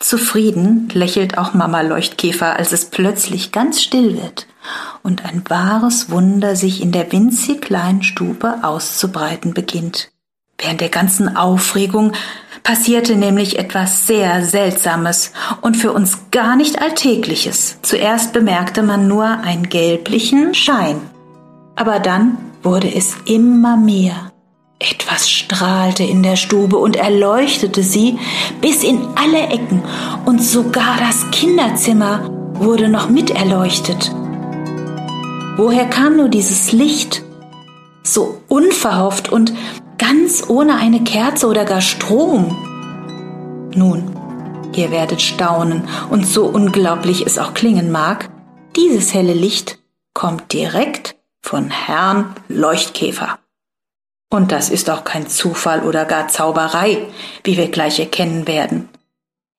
zufrieden lächelt auch Mama Leuchtkäfer, als es plötzlich ganz still wird und ein wahres Wunder sich in der winzig kleinen Stube auszubreiten beginnt. Während der ganzen Aufregung passierte nämlich etwas sehr Seltsames und für uns gar nicht Alltägliches. Zuerst bemerkte man nur einen gelblichen Schein, aber dann wurde es immer mehr. Etwas strahlte in der Stube und erleuchtete sie bis in alle Ecken und sogar das Kinderzimmer wurde noch mit erleuchtet. Woher kam nur dieses Licht? So unverhofft und ganz ohne eine Kerze oder gar Strom. Nun, ihr werdet staunen und so unglaublich es auch klingen mag, dieses helle Licht kommt direkt von Herrn Leuchtkäfer. Und das ist auch kein Zufall oder gar Zauberei, wie wir gleich erkennen werden.